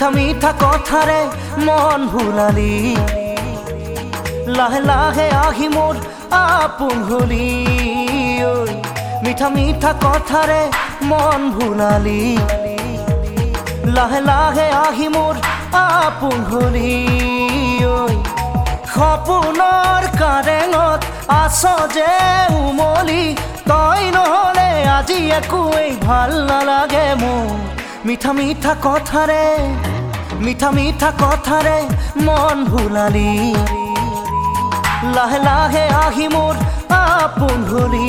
মিঠা মিঠা কথাৰে মন ভুলালি লাহে লাহে আহি মোৰ আপোন হলি ঐ মিঠা মিঠা কথাৰে মন ভুলালি লাহে লাহে আহি মোৰ আপোন হলি ঐ সপোনৰ কাৰেঙত আছ যে উমলি তই নহলে আজি একোৱেই ভাল নালাগে মোৰ মিঠা মিঠা কথাৰে মন ভুলালি লাহে লাহে আহি মোৰ আপোন হলি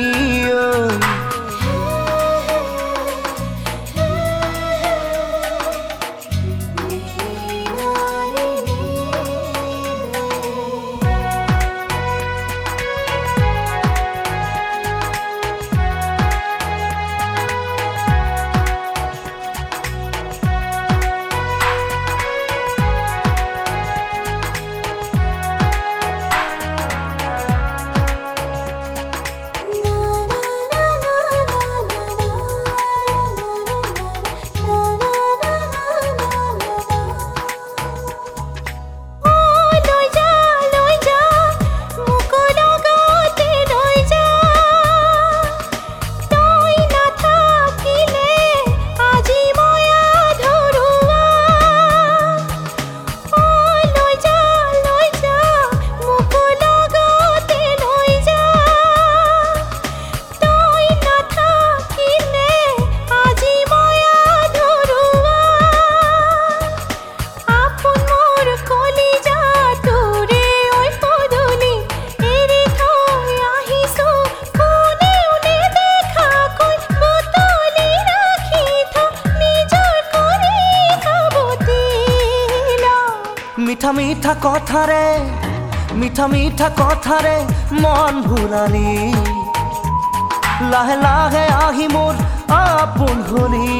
মিঠা মিঠা কথাৰে মন ভুলালি লাহে লাহে আহি মোৰ আপোন হলি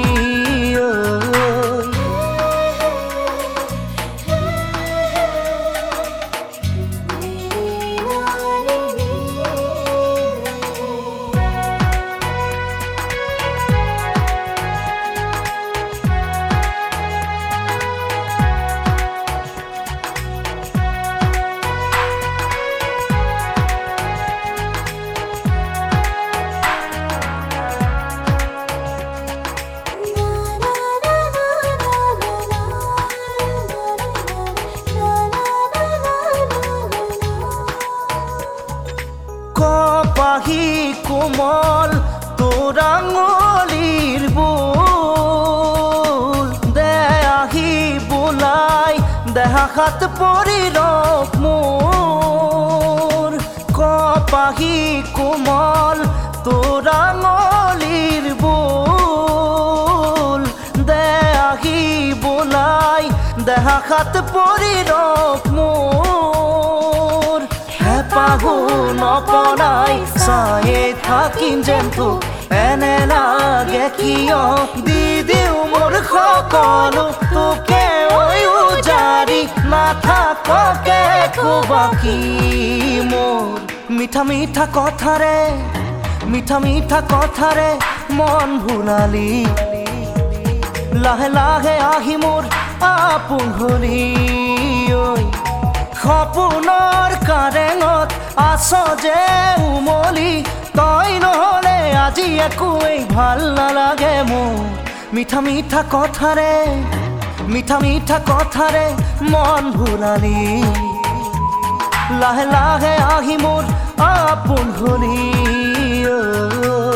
কপাহি কোমল তোৰ আঙুলিৰ বোল দে আহি বোলাই দেহা হাত পৰি ৰখ মোৰ কপাহি কোমল তোৰ আঙুলিৰ বোল দে আহি বোলাই দেহা হাত পৰি ৰখ মোৰ পাহু নপলাই চায়ে থাকিম যেন তোক এনে লাগে কিয় দি দিওঁ মোৰ সকলো তোকে উজাৰি নাথাককে বাকী মোৰ মিঠা মিঠা কথাৰে মন ভুলালি লাহে লাহে আহি মোৰ আপোন হলি সপোনৰ কাৰেঙত আছ যে উমলি তই নহলে আজি একোৱেই ভাল নালাগে মোৰ মিঠা মিঠা কথাৰে মন ভুলালি লাহে লাহে আহি মোৰ আপোন হলি